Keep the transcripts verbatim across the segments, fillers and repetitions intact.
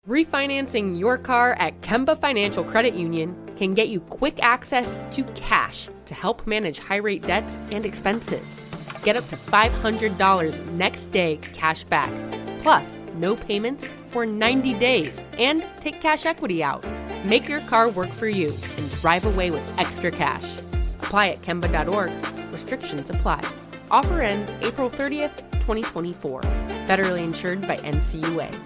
Refinancing your car at Kemba Financial Credit Union can get you quick access to cash to help manage high-rate debts and expenses. Get up to five hundred dollars next day cash back, plus no payments for ninety days, and take cash equity out. Make your car work for you and drive away with extra cash. Apply at Kemba dot org. Restrictions apply. Offer ends April thirtieth, twenty twenty-four. Federally insured by N C U A.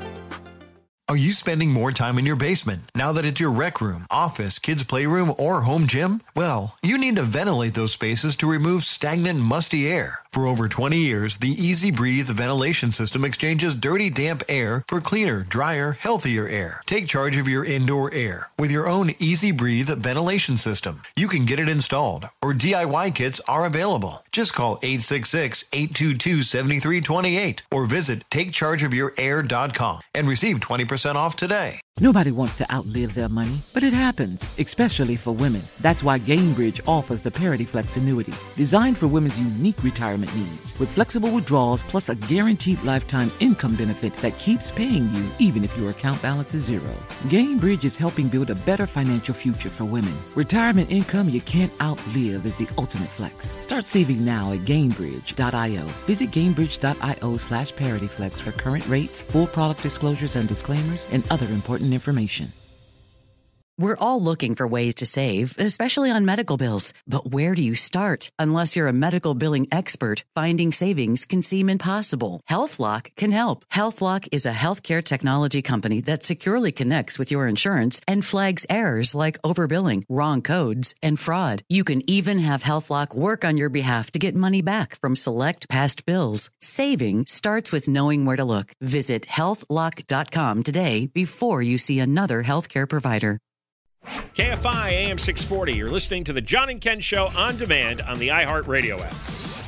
Are you spending more time in your basement now that it's your rec room, office, kids' playroom, or home gym? Well, you need to ventilate those spaces to remove stagnant, musty air. For over twenty years, the Easy Breathe ventilation system exchanges dirty, damp air for cleaner, drier, healthier air. Take charge of your indoor air with your own Easy Breathe ventilation system. You can get it installed, or D I Y kits are available. Just call eight six six, eight two two, seven three two eight or visit take charge of your air dot com and receive twenty percent off today. Nobody wants to outlive their money, but it happens, especially for women. That's why Gainbridge offers the Parity Flex annuity, designed for women's unique retirement needs, with flexible withdrawals plus a guaranteed lifetime income benefit that keeps paying you even if your account balance is zero. Gainbridge is helping build a better financial future for women. Retirement income you can't outlive is the ultimate flex. Start saving now at Gainbridge dot io. Visit Gainbridge dot io slash ParityFlex for current rates, full product disclosures and disclaimers, and other important information. We're all looking for ways to save, especially on medical bills. But where do you start? Unless you're a medical billing expert, finding savings can seem impossible. HealthLock can help. HealthLock is a healthcare technology company that securely connects with your insurance and flags errors like overbilling, wrong codes, and fraud. You can even have HealthLock work on your behalf to get money back from select past bills. Saving starts with knowing where to look. Visit health lock dot com today before you see another healthcare provider. K F I A M six forty. You're listening to the John and Ken Show on demand on the iHeartRadio app.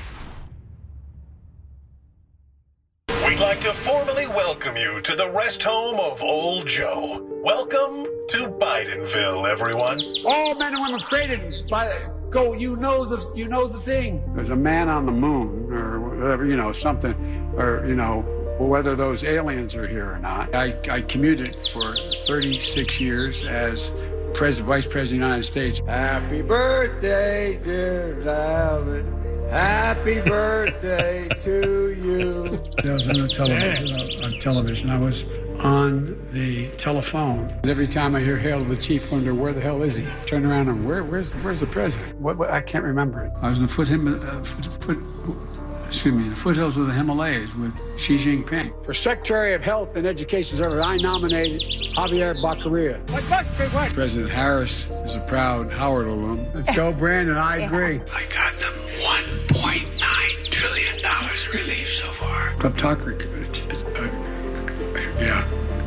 We'd like to formally welcome you to the rest home of Old Joe. Welcome to Bidenville, everyone. All men and women created by go. You know the you know the thing. There's a man on the moon, or whatever, you know, something, or you know, whether those aliens are here or not. I I commuted for thirty-six years as President, Vice President of the United States. Happy birthday, dear Alvin. Happy birthday to you. I was on the television. On television, I was on the telephone. Every time I hear "Hail to the Chief," I wonder where the hell is he? Turn around and where? Where's where's the president? What? what I can't remember it. I was in the foot him uh, foot. foot Excuse me, the foothills of the Himalayas with Xi Jinping. For Secretary of Health and Education Service, I nominated Javier Baccaria. President Harris is a proud Howard alum. Let's go, Brandon. I agree. I got them one point nine trillion dollars relief so far. Kleptocracy. Uh, yeah.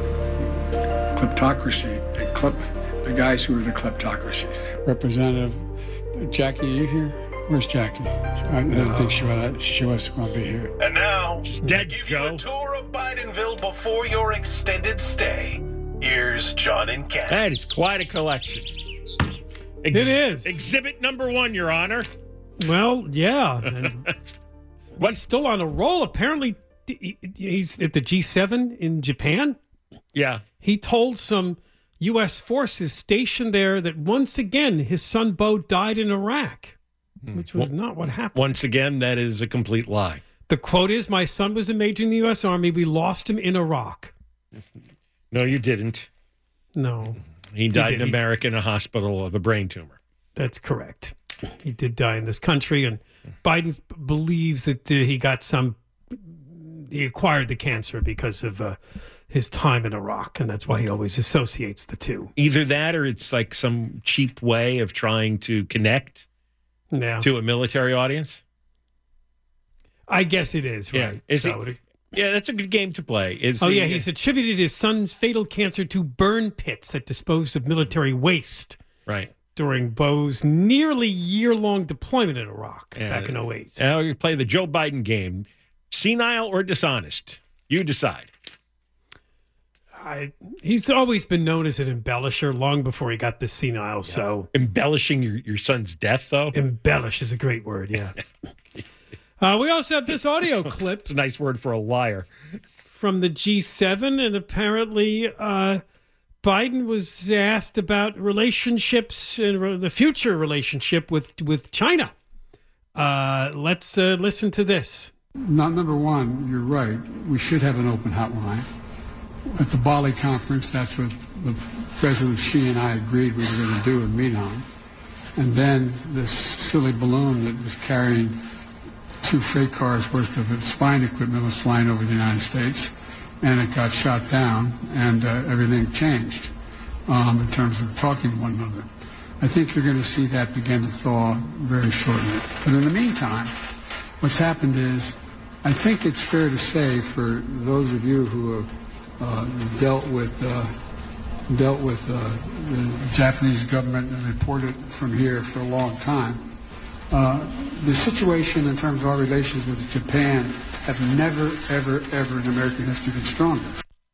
Kleptocracy. And klep, the guys who are the kleptocracies. Representative Jackie, are you here? Where's Jackie? I don't think she was, she was going to be here. And now, She's dead, to give Joe. you a tour of Bidenville before your extended stay, here's John and Ken. That is quite a collection. Ex- It is. Exhibit number one, Your Honor. Well, yeah. And What's still on a roll? Apparently, he- he's at the G seven in Japan. Yeah. He told some U S forces stationed there that once again his son Bo died in Iraq. Which was Well, not what happened. Once again, that is a complete lie. The quote is, "My son was a major in the U S Army. We lost him in Iraq." No, you didn't. No. He died did. in He- America in a hospital of a brain tumor. That's correct. He did die in this country, and Biden believes that uh, he got some, he acquired the cancer because of uh, his time in Iraq, and that's why he always associates the two. Either that or it's like some cheap way of trying to connect Yeah. to a military audience. I guess it is, Yeah. right? Is So he- it- Yeah, that's a good game to play. Is oh, he- yeah, he's attributed his son's fatal cancer to burn pits that disposed of military waste right. during Bo's nearly year-long deployment in Iraq Yeah. back in oh eight. Now you play the Joe Biden game. Senile or dishonest? You decide. I, he's always been known as an embellisher long before he got this senile, so... Embellishing your, your son's death, though? Embellish is a great word, yeah. uh, we also have this audio clip. It's a nice word for a liar. from the G seven, and apparently uh, Biden was asked about relationships and the future relationship with, with China. Uh, let's uh, listen to this. Not number one, you're right. We should have an open hotline. At the Bali conference, that's what the President Xi and I agreed we were going to do and meet on. And then this silly balloon that was carrying two freight cars worth of spying equipment was flying over the United States, and it got shot down, and uh, everything changed um, in terms of talking to one another. I think you're going to see that begin to thaw very shortly. But in the meantime, what's happened is, I think it's fair to say, for those of you who have uh, dealt with uh, dealt with uh, the Japanese government and reported from here for a long time, uh, the situation in terms of our relations with Japan have never, ever, ever in American history been stronger.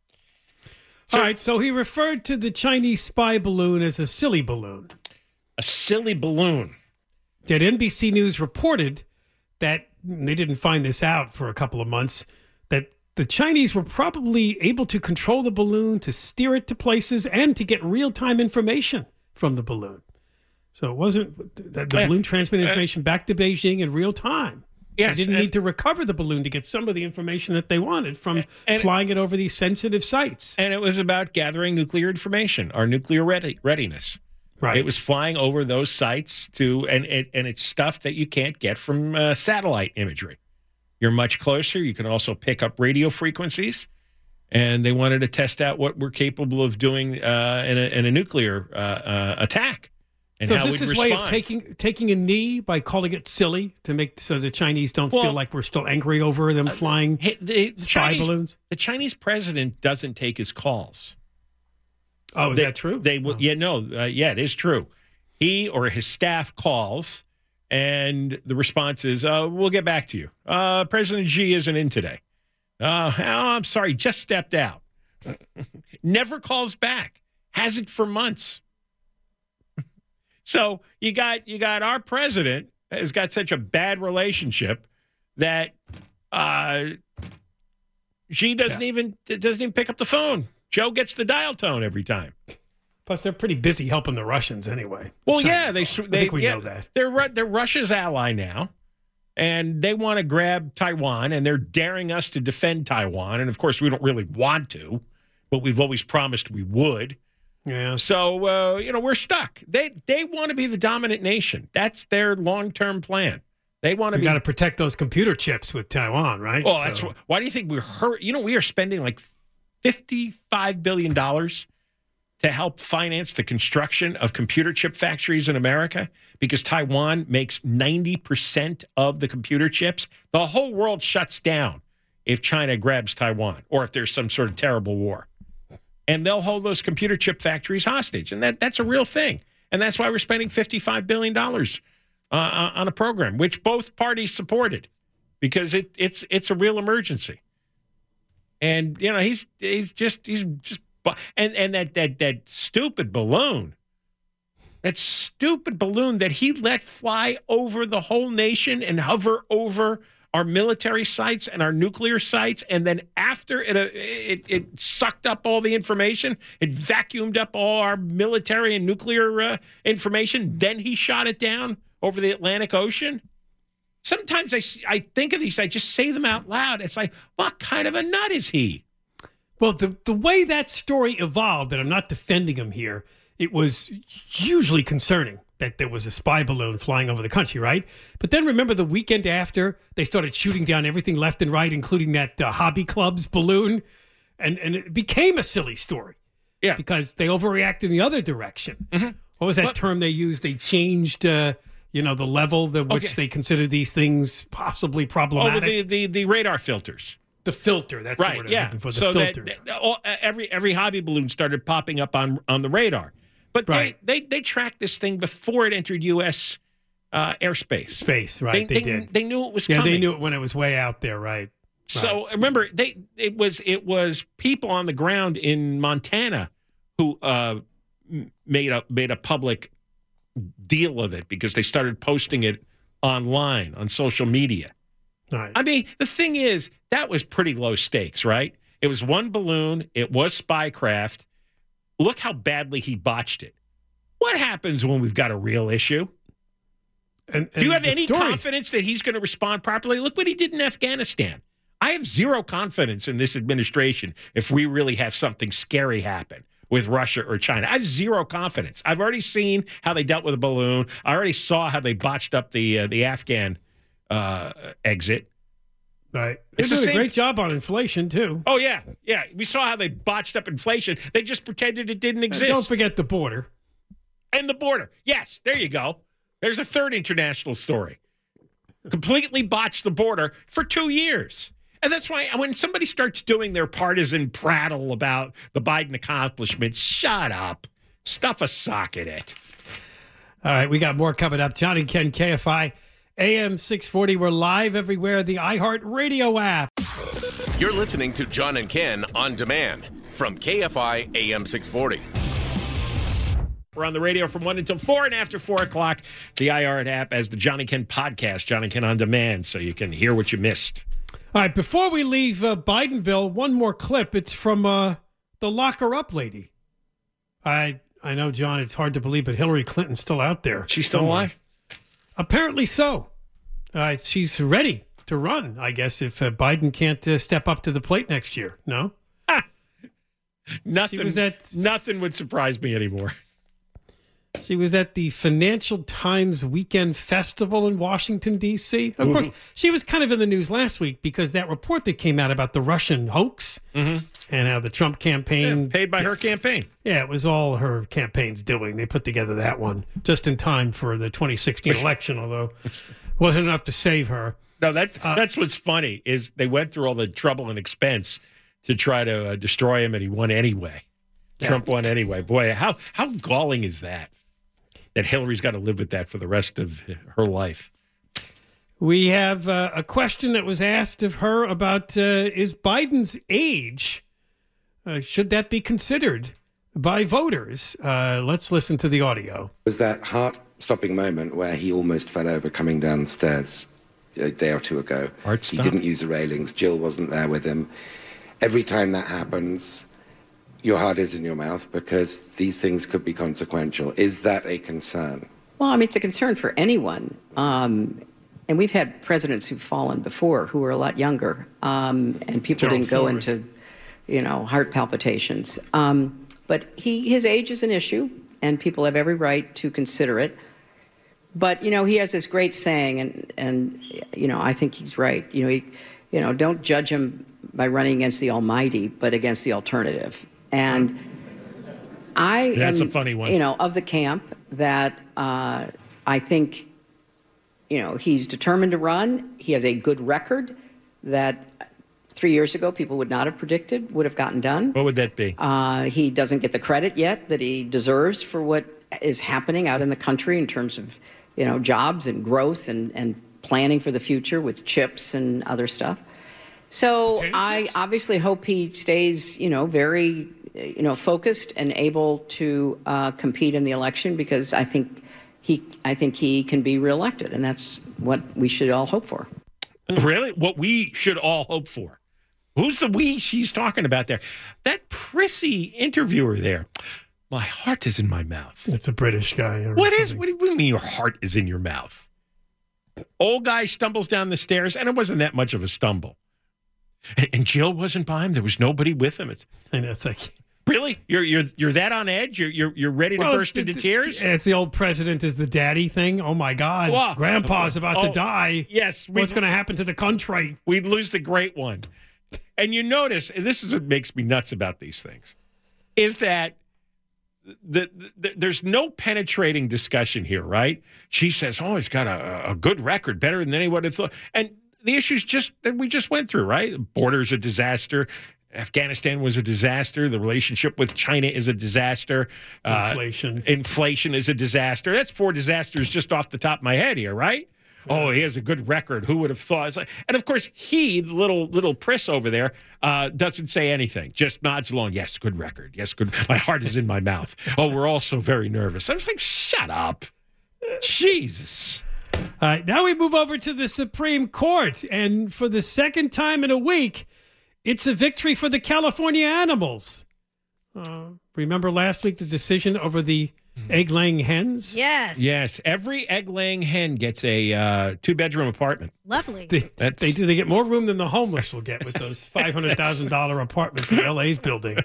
All right, so he referred to the Chinese spy balloon as a silly balloon. A silly balloon. Yet N B C News reported that, they didn't find this out for a couple of months, that the Chinese were probably able to control the balloon, to steer it to places, and to get real-time information from the balloon. So it wasn't that the Uh, balloon transmitted uh, information back to Beijing in real time. Yes, they didn't and- need to recover the balloon to get some of the information that they wanted from and- flying it over these sensitive sites. And it was about gathering nuclear information, our nuclear ready, readiness. Right. It was flying over those sites to, and it, and it's stuff that you can't get from uh, satellite imagery. You're much closer. You can also pick up radio frequencies, and they wanted to test out what we're capable of doing uh, in, a, in a nuclear uh, uh, attack. And so how is this we'd his respond. way of taking taking a knee by calling it silly to make so the Chinese don't Well, feel like we're still angry over them flying Hey, the, the spy Chinese, balloons? The Chinese president doesn't take his calls. Oh, is they, that true? They will. Oh. Yeah, no, uh, yeah, it is true. He or his staff calls, and the response is, uh, "We'll get back to you. Uh, President Xi isn't in today. Uh, oh, I'm sorry, just stepped out." Never calls back. Hasn't for months. So you got you got our president has got such a bad relationship that uh, Xi doesn't Yeah. even doesn't even pick up the phone. Joe gets the dial tone every time. Plus, they're pretty busy helping the Russians anyway. Well, Chinese yeah, they, are. they I think we yeah, know that. They're Ru- they're Russia's ally now, and they want to grab Taiwan, and they're daring us to defend Taiwan. And of course, we don't really want to, but we've always promised we would. Yeah. So uh, you know, we're stuck. They they want to be the dominant nation. That's their long term plan. They want to We be. got to protect those computer chips with Taiwan, right? Well, So- that's wh- why do you think we're hurt? You know, we are spending like fifty-five billion dollars to help finance the construction of computer chip factories in America because Taiwan makes ninety percent of the computer chips. The whole world shuts down if China grabs Taiwan or if there's some sort of terrible war. And they'll hold those computer chip factories hostage. And that, that's a real thing. And that's why we're spending fifty-five billion dollars uh, on a program, which both parties supported because it, it's it's a real emergency. And, you know, he's he's just he's just and and that that that stupid balloon, that stupid balloon that he let fly over the whole nation and hover over our military sites and our nuclear sites, and then after it, uh, it it sucked up all the information, it vacuumed up all our military and nuclear uh, information. Then he shot it down over the Atlantic Ocean. Sometimes I, I think of these, I just say them out loud. It's like, what kind of a nut is he? Well, the, the way that story evolved, and I'm not defending him here, it was hugely concerning that there was a spy balloon flying over the country, right? But then remember the weekend after, they started shooting down everything left and right, including that uh, hobby club's balloon, and, and it became a silly story. Yeah. Because they overreacted in the other direction. Mm-hmm. What was that But- term they used? They changed... Uh, you know, the level that which Okay. they consider these things possibly Oh, problematic. the, the, the radar filters. the filter, that's the Right, word I was yeah. looking for, the so that, filters. that- all, every every hobby balloon started popping up on on the radar. But Right. they, they, they tracked this thing before it entered U S uh, airspace. Space, right, they, they, did. They knew it was yeah, coming. they knew it when it was way out there, right. So remember, they it was it was people on the ground in Montana who uh, m- made a made a public deal of it because they started posting it online on social media. Right. I mean, the thing is, that was pretty low stakes, right? It was one balloon. It was spycraft. Look how badly he botched it. What happens when we've got a real issue? And, and Do you have any story, confidence that he's going to respond properly? Look what he did in Afghanistan. I have zero confidence in this administration if we really have something scary happen with Russia or China. I have zero confidence. I've already seen how they dealt with a balloon. I already saw how they botched up the uh, the Afghan uh, exit. Right. They It's did the a same- great job on inflation, too. Oh, yeah. Yeah. We saw how they botched up inflation. They just pretended it didn't And exist. don't forget the border. And the border. Yes, there you go. There's a third international story. Completely botched the border for two years. And that's why when somebody starts doing their partisan prattle about the Biden accomplishments, shut up. Stuff a sock at it. All right, we got more coming up. John and Ken, K F I, A M six forty. We're live everywhere. The iHeart Radio app. You're listening to John and Ken on demand from K F I A M six forty. We're on the radio from one until four, and after four o'clock, the iHeart app as the John and Ken podcast, John and Ken on demand, so you can hear what you missed. All right, before we leave uh, Bidenville, one more clip. It's from uh, the locker up lady. I I know, John, it's hard to believe, but Hillary Clinton's still out there. She's still somewhere. alive? Apparently so. Uh, she's ready to run, I guess, if uh, Biden can't uh, step up to the plate next year. No? Nothing, She was at- nothing would surprise me anymore. She was at the Financial Times Weekend Festival in Washington, D C. Of course, she was kind of in the news last week because that report that came out about the Russian hoax and how the Trump campaign... Yeah, paid by her campaign. Yeah, it was all her campaign's doing. They put together that one just in time for the twenty sixteen election, although it wasn't enough to save her. No, that Uh, that's what's funny is they went through all the trouble and expense to try to uh, destroy him, and he won anyway. Yeah. Trump won anyway. Boy, how how galling is that? That Hillary's got to live with that for the rest of her life. We have uh, a question that was asked of her about uh, is Biden's age, uh, should that be considered by voters? Uh, let's listen to the audio. Was that heart-stopping moment where he almost fell over coming down the stairs a day or two ago. Heart he stop. didn't use the railings. Jill wasn't there with him. Every time that happens, your heart is in your mouth because these things could be consequential. Is that a concern? Well, I mean, it's a concern for anyone. Um, and we've had presidents who've fallen before who were a lot younger, um, and people Gerald didn't go Ford. into, you know, heart palpitations. Um, but he, his age is an issue, and people have every right to consider it. But, you know, he has this great saying, and, and you know, I think he's right. You know, he, you know, don't judge him by running against the almighty, but against the alternative. And I That's am, a funny one. you know, of the camp that uh, I think, you know, he's determined to run. He has a good record that three years ago people would not have predicted would have gotten done. What would that be? Uh, he doesn't get the credit yet that he deserves for what is happening out in the country in terms of, you know, jobs and growth and, and planning for the future with chips and other stuff. So Potato I chips? obviously hope he stays, you know, very, you know, focused and able to uh, compete in the election because I think he, I think he can be reelected, and that's what we should all hope for. Really? What we should all hope for. Who's the we she's talking about there? That prissy interviewer there. My heart is in my mouth. It's a British guy. or What is? something. What do you mean your heart is in your mouth? Old guy stumbles down the stairs, and it wasn't that much of a stumble. And, and Jill wasn't by him. There was nobody with him. It's I know, it's like... really you're you're you're that on edge. You're you're you're ready to Well, burst it's- into it's- tears. It's the old president is the daddy thing. Oh, my God. Whoa. Grandpa's about to Oh, die. yes, we- What's going to happen to the country? We'd lose the great one. And you notice, and this is what makes me nuts about these things, is that the, the, there's no penetrating discussion here, right? She says, oh, he's got a, a good record, better than anyone had thought. And the issues just that we just went through, right? The border's a disaster. Afghanistan was a disaster. The relationship with China is a disaster. Uh, Inflation. inflation is a disaster. That's four disasters just off the top of my head here, right? Oh, he has a good record. Who would have thought? It's like, and of course, he, the little little priss over there, uh, doesn't say anything. Just nods along. Yes, good record. Yes, good. My heart is in my mouth. Oh, we're all so very nervous. I was like, shut up. Jesus. All right, now we move over to the Supreme Court. And for the second time in a week, It's a victory for the California animals. Uh, remember last week the decision over the egg-laying hens? Yes. Yes. Every egg-laying hen gets a uh, two-bedroom apartment. Lovely. They, they do. They get more room than the homeless will get with those five hundred thousand dollars apartments in L A's building.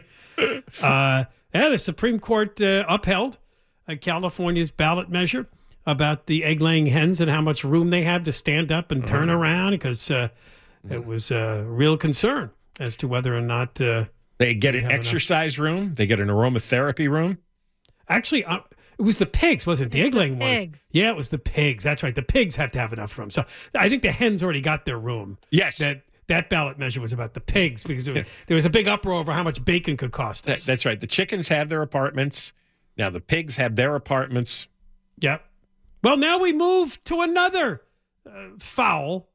Uh, yeah, the Supreme Court uh, upheld uh, California's ballot measure about the egg-laying hens and how much room they have to stand up and turn Mm. around because uh, it was a real concern as to whether or not uh, They get they an have exercise room. They get an aromatherapy room. Actually, uh, it was the pigs, wasn't it? The It's egg the laying ones. pigs. Yeah, it was the pigs. That's right. The pigs have to have enough room. So I think the hens already got their room. Yes. That that ballot measure was about the pigs because it was, there was a big uproar over how much bacon could cost That, us. that's right. The chickens have their apartments. Now the pigs have their apartments. Yep. Well, now we move to another uh, fowl,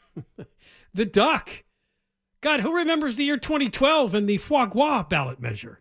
the duck. God, who remembers the year twenty twelve and the foie gras ballot measure?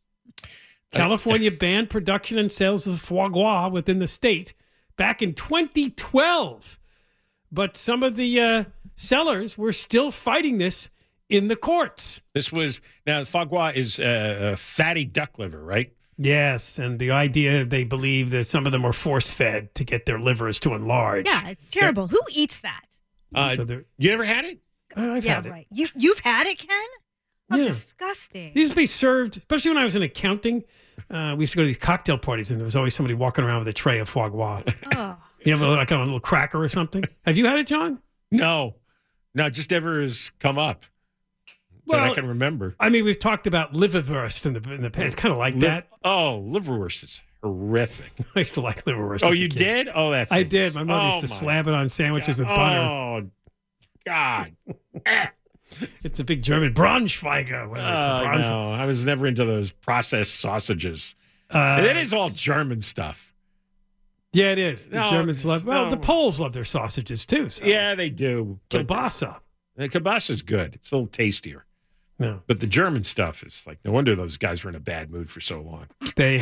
California banned production and sales of foie gras within the state back in twenty twelve. But some of the uh, sellers were still fighting this in the courts. This was now foie gras is uh, a fatty duck liver, right? Yes, and the idea they believe that some of them were force fed to get their livers to enlarge. Yeah, it's terrible. Who eats that? Uh, So they're- you ever had it? Uh, I've yeah, had it. right. You you've had it, Ken? Oh, Yeah. disgusting. These used to be served, especially when I was in accounting. Uh, we used to go to these cocktail parties, and there was always somebody walking around with a tray of foie gras. Oh. You have a, like a little cracker or something. Have you had it, John? No, no, just never has come up that I Well, can remember. I mean, we've talked about liverwurst in the in the past. It's kind of like Liv- that. Oh, liverwurst is horrific. I used to like liverwurst. Oh, as a you kid. did? Oh, that. I thing did. was- My mother oh, used to my slab it on sandwiches God. with butter. Oh, God. It's a big German Braunschweiger. What Oh, do they call Braunschweiger? no, I was never into those processed sausages. Uh, it is all German stuff. Yeah, it is. The No, Germans love. Well, no. the Poles love their sausages too. So. Yeah, they do. But kielbasa. the kielbasa is good. It's a little tastier. No, But the German stuff is like, no wonder those guys were in a bad mood for so long. they.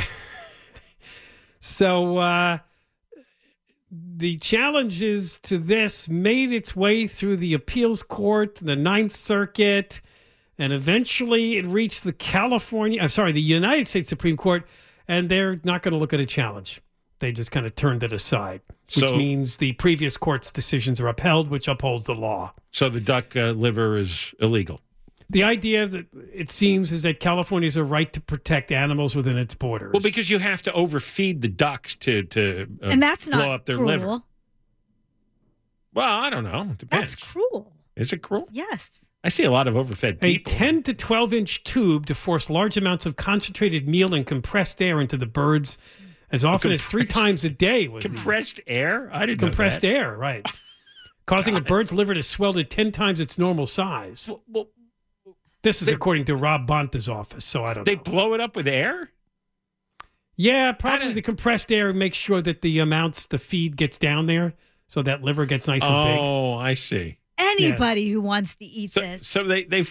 So uh, the challenges to this made its way through the appeals court, the Ninth Circuit, and eventually it reached the California. I'm sorry, the United States Supreme Court, and they're not going to look at a challenge. They just kind of turned it aside, which So- means the previous court's decisions are upheld, which upholds the law. So the duck uh, liver is illegal. The idea that it seems is that California has a right to protect animals within its borders. Well, because you have to overfeed the ducks to to uh, and that's blow not up their cruel. liver. Well, I don't know. It depends. That's cruel. Is it cruel? Yes. I see a lot of overfed a people. ten to twelve inch tube to force large amounts of concentrated meal and compressed air into the birds as often as three compressed- times a day was the compressed air. I didn't compressed know that. air, right? Causing a bird's liver to swell to ten times its normal size. Well, well, This is they- according to Rob Bonta's office, so I don't they know. blow it up with air. Yeah, probably don't- the compressed air makes sure that the amounts the feed gets down there, so that liver gets nice and big. Oh, I see. Anybody who wants to eat So, this. so they they.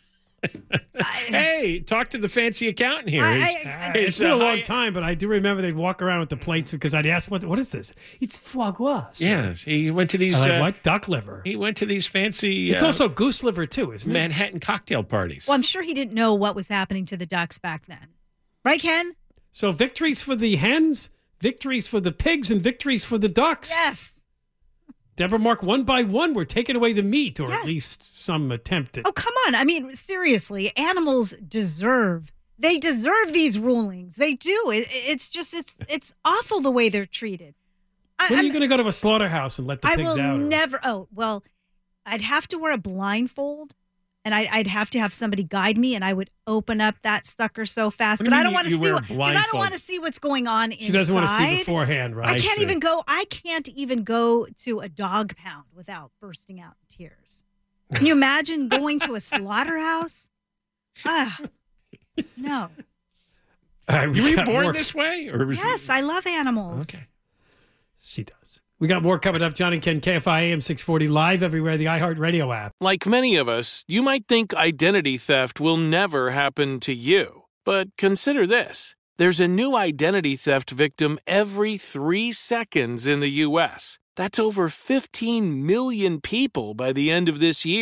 Hey, talk to the fancy accountant here. I- His- I- It's his, been a uh, long high- time, but I do remember they'd walk around with the plates because I'd ask, "What? What is this?" It's foie gras. Yes, he went to these. I'm like, uh, what? Duck liver. He went to these fancy. It's uh, also goose liver too, isn't it? Manhattan cocktail parties. Well, I'm sure he didn't know what was happening to the ducks back then. Right, Ken? So victories for the hens, victories for the pigs, and victories for the ducks. Yes. Deborah Mark, one by one, we're taking away the meat, or at Yes. least some attempt at. Oh, come on. I mean, seriously, animals deserve. They deserve these rulings. They do. It, it's just it's it's awful the way they're treated. I, When are I'm- you going to go to a slaughterhouse and let the I pigs will out? or- never. Oh, well, I'd have to wear a blindfold, and I, I'd have to have somebody guide me, and I would open up that sucker so fast. What do But you I don't mean want to you see wear a what because I don't blindfold? want to see what's going on inside. She doesn't want to see beforehand, right? I can't see. even go. I can't even go to a dog pound without bursting out in tears. Can you imagine going to a slaughterhouse? Ah, no. Uh, we you were got born more- this way, or was Yes, I love animals. Okay. She does. We got more coming up. John and Ken, K F I A M six forty, live everywhere, the iHeartRadio app. Like many of us, you might think identity theft will never happen to you. But consider this. There's a new identity theft victim every three seconds in the U S. That's over fifteen million people by the end of this year.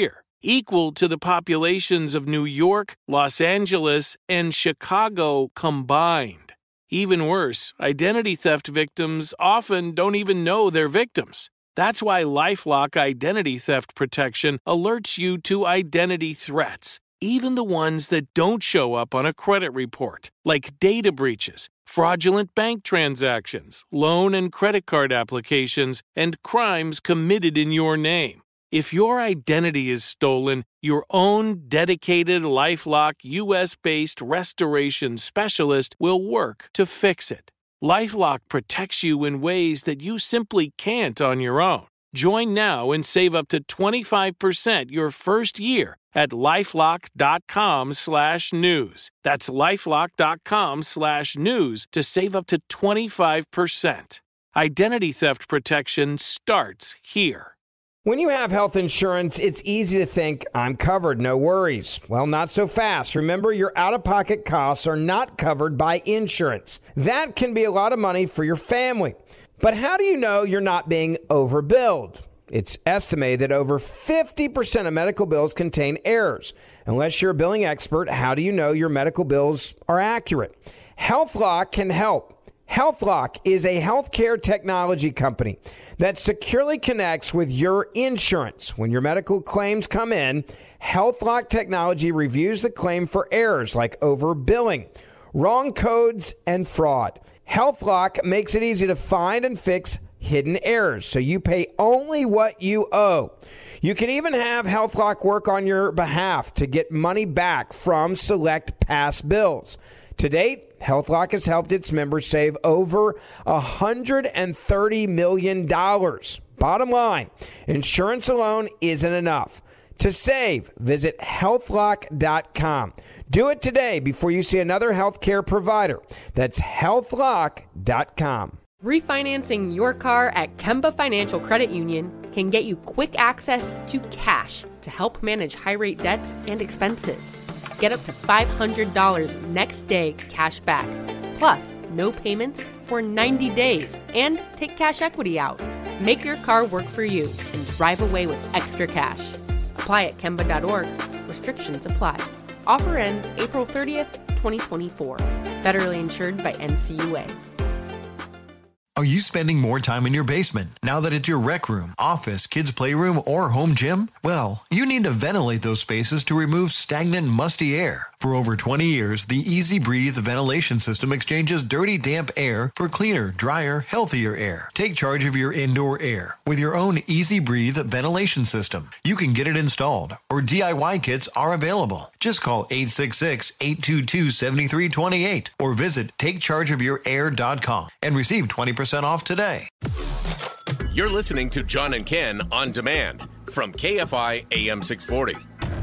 equal to the populations of New York, Los Angeles, and Chicago combined. Even worse, identity theft victims often don't even know they're victims. That's why LifeLock Identity Theft Protection alerts you to identity threats, even the ones that don't show up on a credit report, like data breaches, fraudulent bank transactions, loan and credit card applications, and crimes committed in your name. If your identity is stolen, your own dedicated LifeLock U S-based restoration specialist will work to fix it. LifeLock protects you in ways that you simply can't on your own. Join now and save up to twenty-five percent your first year at LifeLock.com slash news. That's LifeLock.com slash news to save up to twenty-five percent. Identity theft protection starts here. When you have health insurance, it's easy to think, I'm covered, no worries. Well, not so fast. Remember, your out-of-pocket costs are not covered by insurance. That can be a lot of money for your family. But how do you know you're not being overbilled? It's estimated that over fifty percent of medical bills contain errors. Unless you're a billing expert, how do you know your medical bills are accurate? HealthLock can help. HealthLock is a healthcare technology company that securely connects with your insurance. When your medical claims come in, HealthLock technology reviews the claim for errors like overbilling, wrong codes, and fraud. HealthLock makes it easy to find and fix hidden errors, so you pay only what you owe. You can even have HealthLock work on your behalf to get money back from select past bills. To date, HealthLock has helped its members save over one hundred thirty million dollars. Bottom line, insurance alone isn't enough. To save, visit health lock dot com. Do it today before you see another healthcare provider. That's health lock dot com. Refinancing your car at Kemba Financial Credit Union can get you quick access to cash to help manage high-rate debts and expenses. Get up to five hundred dollars next day cash back, plus no payments for ninety days, and take cash equity out. Make your car work for you and drive away with extra cash. Apply at Kemba dot org. Restrictions apply. Offer ends April thirtieth, twenty twenty-four. Federally insured by N C U A. Are you spending more time in your basement now that it's your rec room, office, kids' playroom, or home gym? Well, you need to ventilate those spaces to remove stagnant, musty air. For over twenty years, the Easy Breathe ventilation system exchanges dirty, damp air for cleaner, drier, healthier air. Take charge of your indoor air with your own Easy Breathe ventilation system. You can get it installed, or D I Y kits are available. Just call eight six six, eight two two, seven three two eight or visit take charge of your air dot com and receive twenty percent off today. You're listening to John and Ken on demand from K F I A M six forty.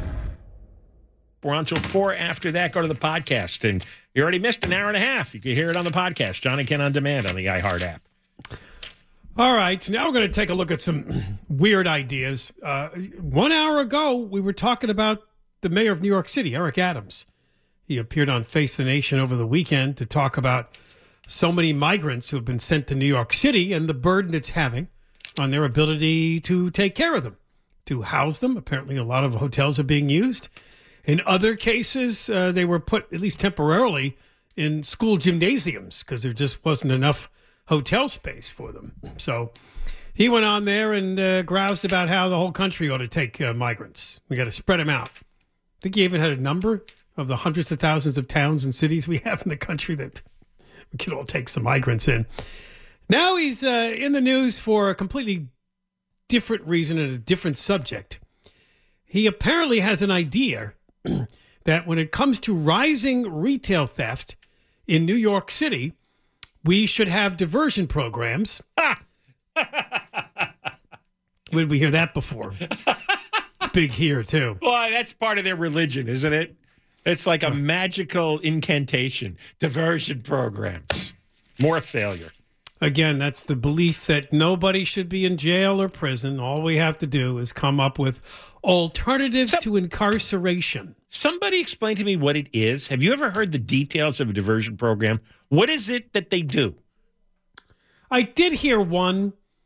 We're on till four. After that, go to the podcast. And you already missed an hour and a half. You can hear it on the podcast. John and Ken on demand on the iHeart app. All right. Now we're going to take a look at some weird ideas. Uh, one hour ago, we were talking about the mayor of New York City, Eric Adams. He appeared on Face the Nation over the weekend to talk about so many migrants who have been sent to New York City and the burden it's having on their ability to take care of them, to house them. Apparently, a lot of hotels are being used. In other cases, uh, they were put, at least temporarily, in school gymnasiums because there just wasn't enough hotel space for them. So he went on there and uh, groused about how the whole country ought to take uh, migrants. We got to spread them out. I think he even had a number of the hundreds of thousands of towns and cities we have in the country that we could all take some migrants in. Now he's uh, in the news for a completely different reason and a different subject. He apparently has an idea that when it comes to rising retail theft in New York City, we should have diversion programs. When we hear that before? Big here, too. Well, that's part of their religion, isn't it? It's like a magical incantation. Diversion programs. More failure. Again, that's the belief that nobody should be in jail or prison. All we have to do is come up with alternatives Some, to incarceration. Somebody explain to me what it is. Have you ever heard the details of a diversion program? What is it that they do? I did hear one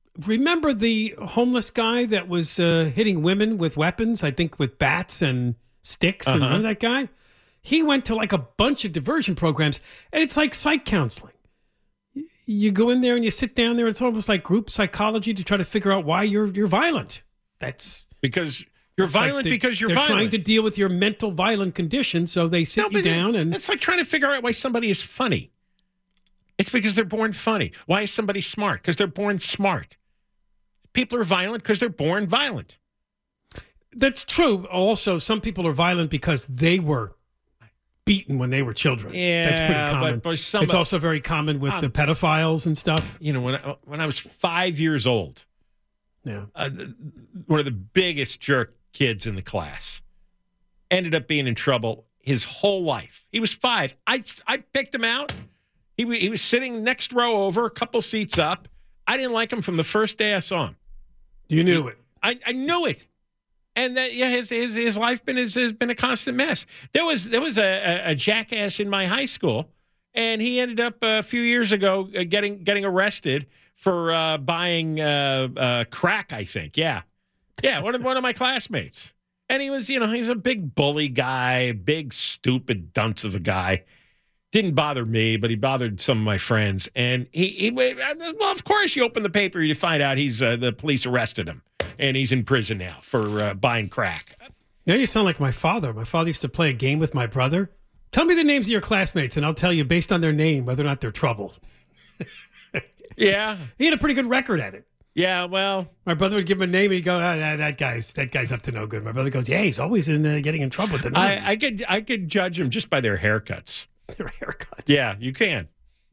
remember the homeless guy that was uh, hitting women with weapons, I think with bats and sticks? Uh-huh. And remember that guy? He went to like a bunch of diversion programs, and it's like psych counseling. You go in there and you sit down there. It's almost like group psychology to try to figure out why you're you're violent. That's because you're violent like they, because you're they're violent. trying to deal with your mental violent condition, so they sit No, you down and it's like trying to figure out why somebody is funny. It's because they're born funny. Why is somebody smart? Because they're born smart. People are violent because they're born violent. That's true. Also, some people are violent because they were beaten when they were children. Yeah, that's pretty common. but, but some, it's also very common with um, the pedophiles and stuff. You know, when I, when I was five years old, yeah, uh, one of the biggest jerk kids in the class ended up being in trouble his whole life. He was five. I I picked him out. He he was sitting next row over, a couple seats up. I didn't like him from the first day I saw him. You knew it. I, I knew it. And that yeah, his his his life been has, has been a constant mess. There was there was a, a, a jackass in my high school, and he ended up a few years ago uh, getting getting arrested for uh, buying uh, uh, crack. I think, yeah, yeah, one of one of my classmates. And he was, you know, he was a big bully guy, big stupid dunce of a guy. Didn't bother me, but he bothered some of my friends. And he, he well, of course, you open the paper, you find out he's uh, the police arrested him. And he's in prison now for uh, buying crack. Now you sound like my father. My father used to play a game with my brother. Tell me the names of your classmates, and I'll tell you based on their name whether or not they're trouble. Yeah. He had a pretty good record at it. Yeah, well. My brother would give him a name, and he'd go, ah, that, that guy's that guy's up to no good. My brother goes, yeah, he's always in uh, getting in trouble with the names. I, I, could, I could judge him just by their haircuts. Their haircuts. Yeah, you can.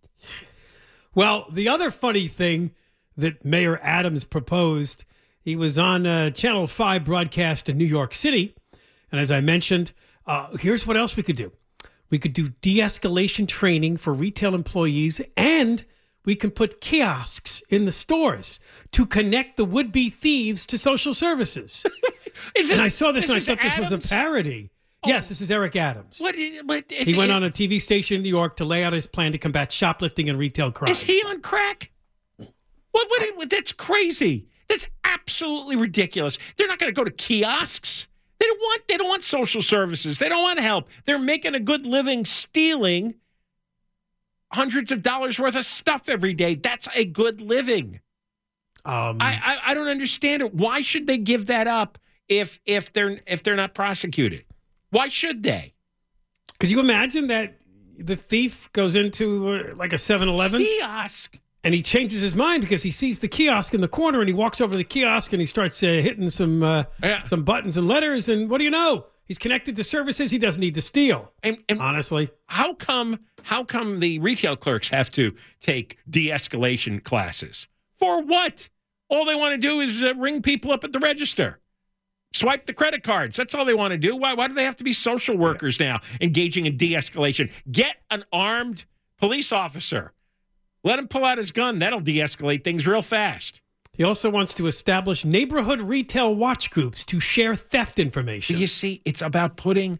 Well, the other funny thing that Mayor Adams proposed, he was on a Channel five broadcast in New York City. And as I mentioned, uh, here's what else we could do. We could do de-escalation training for retail employees, and we can put kiosks in the stores to connect the would-be thieves to social services. Is and this, I saw this and I thought Adams? this was a parody. Oh. Yes, this is Eric Adams. What? Is, what is he went it, on a T V station in New York to lay out his plan to combat shoplifting and retail crime. Is he on crack? What? What? what that's crazy. That's absolutely ridiculous. They're not going to go to kiosks. They don't want. They don't want social services. They don't want help. They're making a good living stealing hundreds of dollars worth of stuff every day. That's a good living. Um, I, I I don't understand it. Why should they give that up if if they're if they're not prosecuted? Why should they? Could you imagine that the thief goes into uh, like a seven eleven kiosk and he changes his mind because he sees the kiosk in the corner and he walks over to the kiosk and he starts uh, hitting some uh, yeah. some buttons and letters, and what do you know? He's connected to services he doesn't need to steal. And, and honestly, how come how come the retail clerks have to take de-escalation classes? For what? All they want to do is uh, ring people up at the register. Swipe the credit cards. That's all they want to do. Why, why do they have to be social workers now engaging in de-escalation? Get an armed police officer. Let him pull out his gun. That'll de-escalate things real fast. He also wants to establish neighborhood retail watch groups to share theft information. You see, it's about putting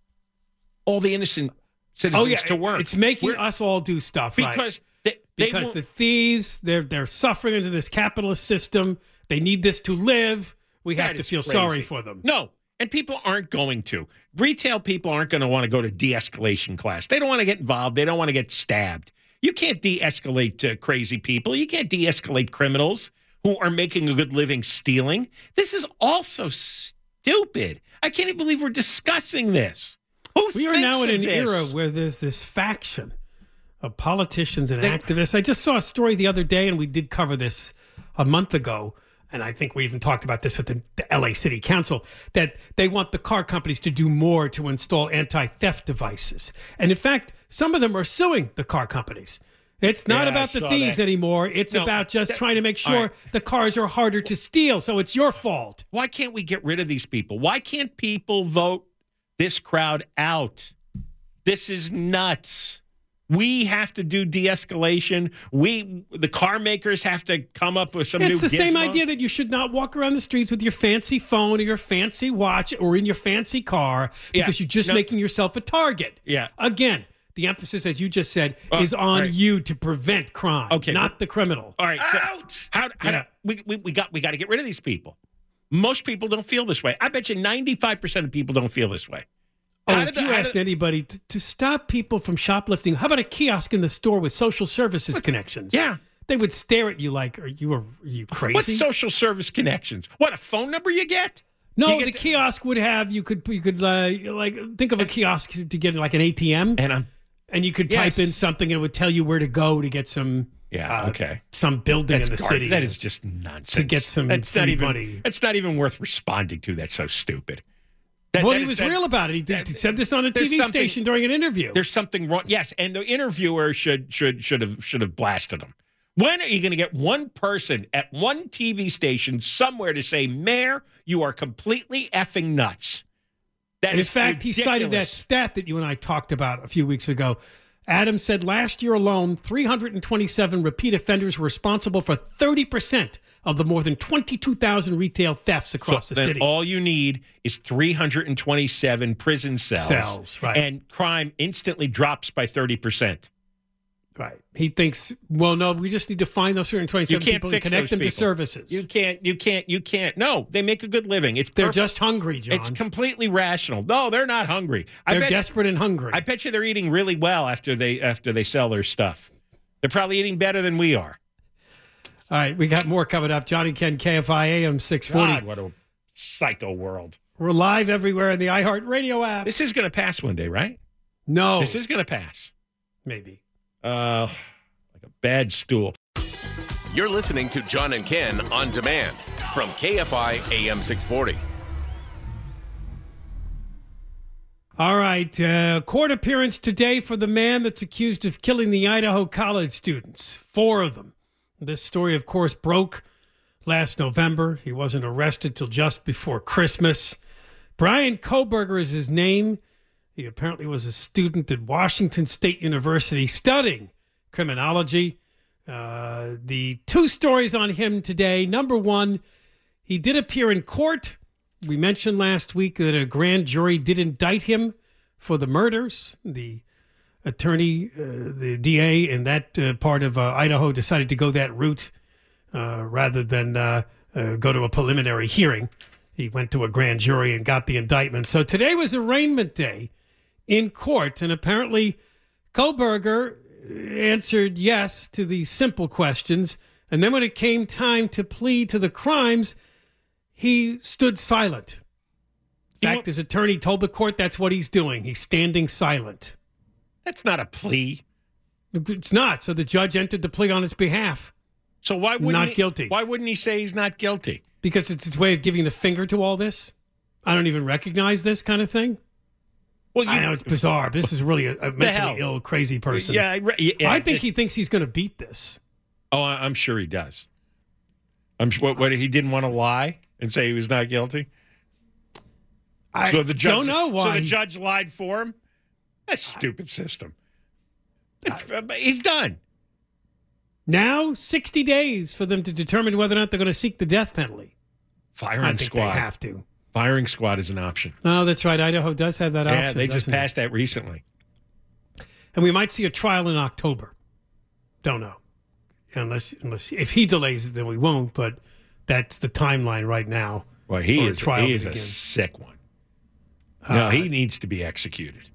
all the innocent citizens oh, yeah, to work. It's making We're, us all do stuff, because right? They, they because the thieves, they're they're suffering under this capitalist system. They need this to live. We have to feel crazy. sorry for them. No, and people aren't going to. Retail people aren't going to want to go to de-escalation class. They don't want to get involved. They don't want to get stabbed. You can't de-escalate uh, crazy people. You can't de-escalate criminals who are making a good living stealing. This is also stupid. I can't even believe we're discussing this. Who we are thinks now in of an this? era where there's this faction of politicians and they, activists. I just saw a story the other day, and we did cover this a month ago, and I think we even talked about this with the, the L A City Council, that they want the car companies to do more to install anti-theft devices. And in fact, some of them are suing the car companies. It's not Yeah, about I the saw thieves that. anymore. It's No, about just that- trying to make all sure right. the cars are harder to steal, so it's your fault. Why can't we get rid of these people? Why can't people vote this crowd out? This is nuts. We have to do de-escalation. We, the car makers, have to come up with some new It's the same gizmo. idea that you should not walk around the streets with your fancy phone or your fancy watch or in your fancy car because Yeah. you're just No. making yourself a target. Yeah. Again, the emphasis, as you just said, Oh, is on right. you to prevent crime, Okay, not but- the criminal. All right. So how, how Yeah. do, we, we, we got we got to get rid of these people. Most people don't feel this way. I bet you ninety-five percent of people don't feel this way. Oh, How if did the- you how asked did- anybody to, to stop people from shoplifting, how about a kiosk in the store with social services connections? Yeah. They would stare at you like, are you, are you crazy? What social service connections? What, a phone number you get? No, You get the to- kiosk would have, you could, you could uh, like, think of a kiosk to get like an A T M. And I'm, and you could Yes. type in something and it would tell you where to go to get some, yeah, uh, okay. some building That's in the gar- city. That is just nonsense. To get some that's free not even, money. That's not even worth responding to. That's so stupid. That, well, that he is- was that- real about it. He, did, that- he said this on a T there's V something- station during an interview. There's something wrong. Yes, and the interviewer should should should have should have blasted him. When are you going to get one person at one T V station somewhere to say, Mayor, you are completely effing nuts? That And in is fact, he cited that ridiculous. stat that you and I talked about a few weeks ago. Adam said last year alone, three hundred twenty-seven repeat offenders were responsible for thirty percent of the more than twenty-two thousand retail thefts across So the then city. all you need is three hundred twenty-seven prison cells. Cells, right. And crime instantly drops by thirty percent. Right. He thinks, well, no, we just need to find those certain You twenty-seven can't people and fix connect those them to people. services. You can't, you can't, you can't. No, they make a good living. It's They're perfect. just hungry, John. It's completely rational. No, they're not hungry. I They're bet you- desperate and hungry. I bet you they're eating really well after they after they sell their stuff. They're probably eating better than we are. All right, we got more coming up. Johnny Ken, K F I A M six forty. God, what a psycho world. We're live everywhere in the iHeartRadio app. This is going to pass one day, right? No. This is going to pass. Maybe. Uh, like a bad stool. You're listening to John and Ken on demand from K F I A M six forty. All right, uh, court appearance today for the man that's accused of killing the Idaho college students. Four of them. This story, of course, broke last November. He wasn't arrested till just before Christmas. Brian Kohberger is his name. He apparently was a student at Washington State University studying criminology. Uh, the two stories on him today. Number one, he did appear in court. We mentioned last week that a grand jury did indict him for the murders. The attorney, uh, the D A in that uh, part of uh, Idaho decided to go that route uh, rather than uh, uh, go to a preliminary hearing. He went to a grand jury and got the indictment. So today was arraignment day in court, and apparently Kohberger answered yes to the simple questions. And then when it came time to plead to the crimes, he stood silent. In fact, his attorney told the court that's what he's doing. He's standing silent. That's not a plea. It's not. So the judge entered the plea on his behalf. So why wouldn't Not he, guilty. Why wouldn't he say he's not guilty? Because it's his way of giving the finger to all this. I don't even recognize this kind of thing. Well, you, I know it's bizarre. This is really a, a hell? mentally ill, crazy person. Yeah, I re- yeah, I think it- he thinks he's going to beat this. Oh, I- I'm sure he does. I'm sure. What, what he didn't want to lie and say he was not guilty. I so the judge, don't know why. So the he- judge lied for him. That's a stupid system. It's- he's done. Now, sixty days for them to determine whether or not they're going to seek the death penalty. Firing I think squad. they have to. Firing squad is an option. Oh, that's right. Idaho does have that option. Yeah, they just doesn't it? passed that recently. And we might see a trial in October. Don't know. Unless, unless if he delays it, then we won't. But that's the timeline right now. Well, he for a is trial he to is a begin. sick one. No, Uh, he needs to be executed.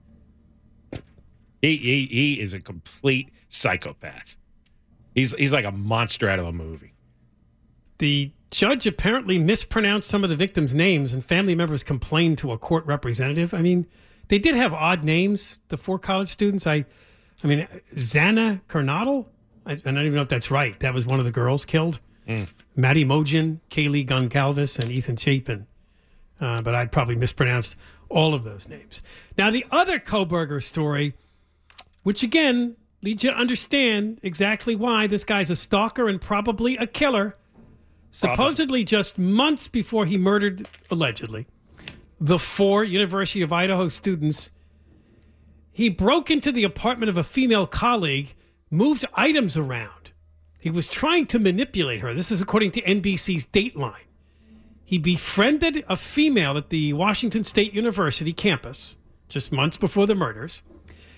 He, he he is a complete psychopath. He's he's like a monster out of a movie. The judge apparently mispronounced some of the victims' names, and family members complained to a court representative. I mean, they did have odd names. The four college students. I, I mean, Xana Kernadel. I, I don't even know if that's right. That was one of the girls killed. Mm. Maddie Mogen, Kaylee Goncalves, and Ethan Chapin. Uh, but I probably mispronounced all of those names. Now, the other Kohberger story, which again leads you to understand exactly why this guy's a stalker and probably a killer. Supposedly just months before he murdered, allegedly, the four University of Idaho students, he broke into the apartment of a female colleague, moved items around. He was trying to manipulate her. This is according to N B C's Dateline. He befriended a female at the Washington State University campus just months before the murders.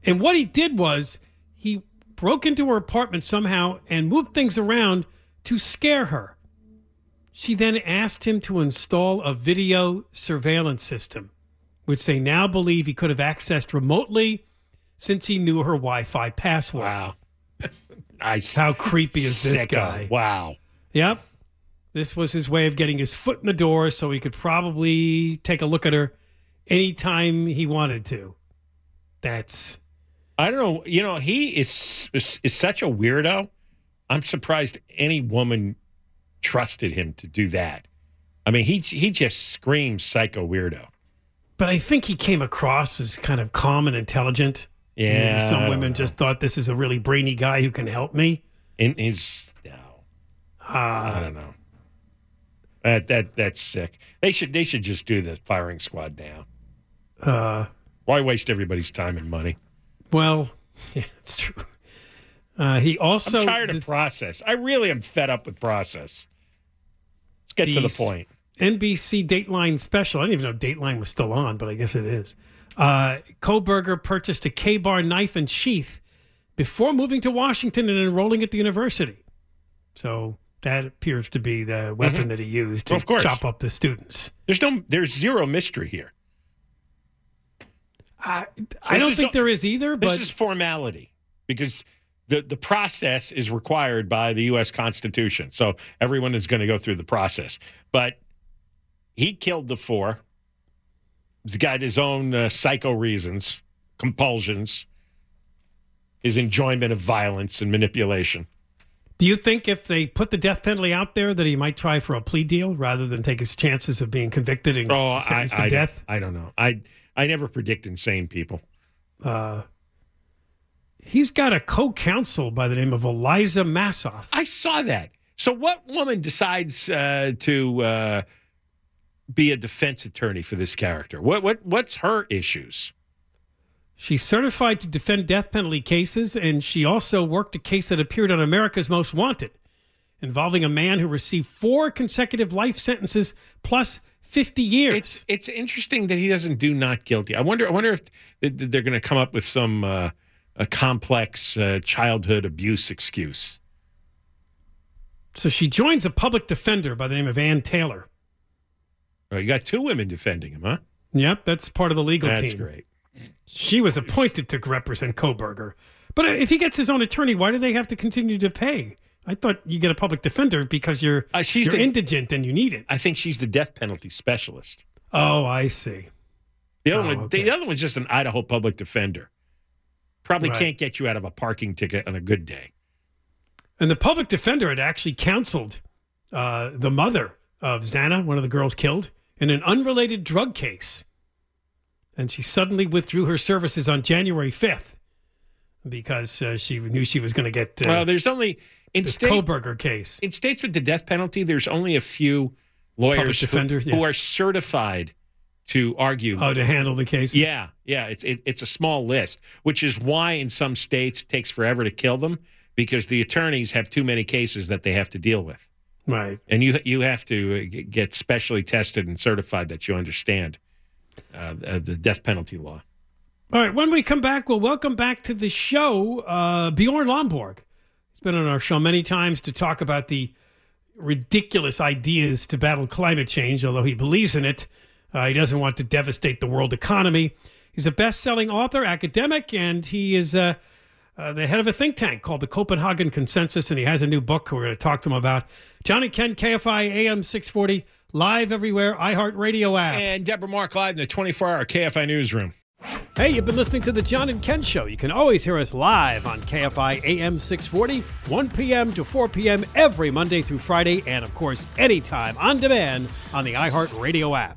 And what he did was he broke into her apartment somehow and moved things around to scare her. She then asked him to install a video surveillance system, which they now believe he could have accessed remotely since he knew her Wi-Fi password. Wow. Nice. How creepy is this Sicko. guy? Wow. Yep. This was his way of getting his foot in the door so he could probably take a look at her anytime he wanted to. That's... I don't know. You know, he is, is is such a weirdo. I'm surprised any woman trusted him to do that. I mean, he he just screams psycho weirdo. But I think he came across as kind of calm and intelligent. Yeah. Maybe some women just thought this is a really brainy guy who can help me. In his, no. Uh, I don't know. That that that's sick. They should they should just do the firing squad now. Uh, Why waste everybody's time and money? Well, yeah, it's true. Uh, he also... I'm tired of this, process. I really am fed up with process. Let's get to the point. N B C Dateline special. I didn't even know Dateline was still on, but I guess it is. Uh, Kohberger purchased a K-Bar knife and sheath before moving to Washington and enrolling at the university. So that appears to be the weapon mm-hmm. that he used to well, of course. chop up the students. There's no, there's zero mystery here. I, I don't think there is either. But this is formality because the, the process is required by the U S Constitution. So everyone is going to go through the process. But he killed the four. He's got his own uh, psycho reasons, compulsions, his enjoyment of violence and manipulation. Do you think if they put the death penalty out there that he might try for a plea deal rather than take his chances of being convicted and oh, sentenced I, to I death? Don't, I don't know. I I never predict insane people. Uh, he's got a co-counsel by the name of Eliza Massoth. I saw that. So what woman decides uh, to uh, be a defense attorney for this character? What what what's her issues? She's certified to defend death penalty cases, and she also worked a case that appeared on America's Most Wanted, involving a man who received four consecutive life sentences plus fifty years. It's it's interesting that he doesn't do not guilty. I wonder I wonder if they're going to come up with some uh, a complex uh, childhood abuse excuse. So she joins a public defender by the name of Ann Taylor. Oh, you got two women defending him, huh? Yep, that's part of the legal that's team. That's great. She was appointed to represent Kohberger. But if he gets his own attorney, why do they have to continue to pay? I thought you get a public defender because you're, uh, she's you're the, indigent and you need it. I think she's the death penalty specialist. Oh, I see. The other, oh, one, okay. the other one's just an Idaho public defender. Probably right. can't get you out of a parking ticket on a good day. And the public defender had actually counseled uh, the mother of Xana, one of the girls killed, in an unrelated drug case. And she suddenly withdrew her services on January fifth because uh, she knew she was going to get uh, well, there's only in this state, Kohberger case. In states with the death penalty, there's only a few lawyers defender, who, yeah. who are certified to argue. Oh, to handle the cases? Yeah, yeah. It's it, it's a small list, which is why in some states it takes forever to kill them because the attorneys have too many cases that they have to deal with. Right. And you you have to get specially tested and certified that you understand uh, the death penalty law. All right. When we come back, we'll welcome back to the show uh, Bjorn Lomborg. He's been on our show many times to talk about the ridiculous ideas to battle climate change, although he believes in it. Uh, he doesn't want to devastate the world economy. He's a best-selling author, academic, and he is uh, uh, the head of a think tank called the Copenhagen Consensus, and he has a new book we're going to talk to him about. John and Ken, K F I A M six forty, live everywhere, iHeartRadio app. And Deborah Mark live in the twenty-four hour K F I newsroom. Hey, you've been listening to the John and Ken Show. You can always hear us live on K F I A M six forty, one p.m. to four p.m. every Monday through Friday, and, of course, anytime on demand on the iHeartRadio app.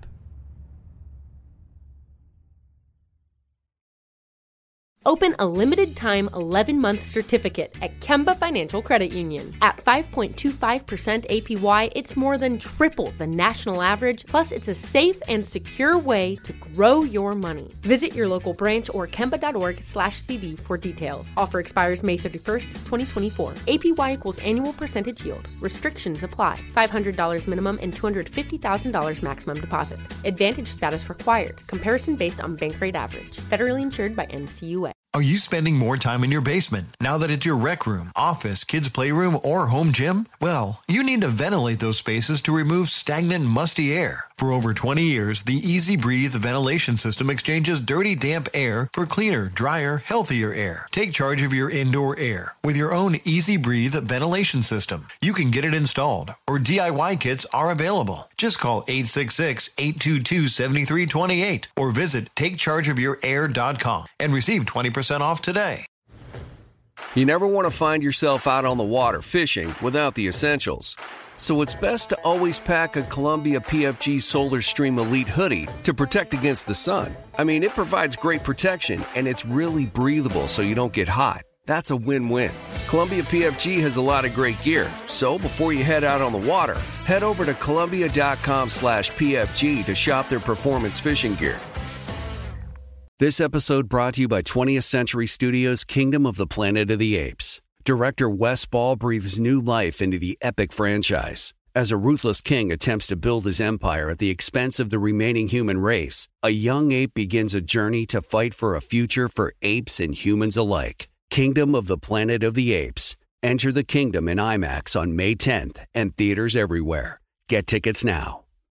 Open a limited-time eleven-month certificate at Kemba Financial Credit Union. At five point two five percent A P Y, it's more than triple the national average, plus it's a safe and secure way to grow your money. Visit your local branch or kemba.org slash CD for details. Offer expires May thirty-first, twenty twenty-four. A P Y equals annual percentage yield. Restrictions apply. five hundred dollars minimum and two hundred fifty thousand dollars maximum deposit. Advantage status required. Comparison based on bank rate average. Federally insured by N C U A. Are you spending more time in your basement now that it's your rec room, office, kids' playroom, or home gym? Well, you need to ventilate those spaces to remove stagnant, musty air. For over twenty years, the Easy Breathe ventilation system exchanges dirty, damp air for cleaner, drier, healthier air. Take charge of your indoor air with your own Easy Breathe ventilation system. You can get it installed, or D I Y kits are available. Just call eight six six, eight two two, seven three two eight or visit take charge of your air dot com and receive twenty percent off today. You never want to find yourself out on the water fishing without the essentials. So it's best to always pack a Columbia P F G Solar Stream Elite hoodie to protect against the sun. I mean, it provides great protection and it's really breathable so you don't get hot. That's a win-win. Columbia P F G has a lot of great gear, so before you head out on the water, head over to Columbia.com slash PFG to shop their performance fishing gear. This episode brought to you by twentieth Century Studios' Kingdom of the Planet of the Apes. Director Wes Ball breathes new life into the epic franchise. As a ruthless king attempts to build his empire at the expense of the remaining human race, a young ape begins a journey to fight for a future for apes and humans alike. Kingdom of the Planet of the Apes. Enter the kingdom in IMAX on May tenth and theaters everywhere. Get tickets now.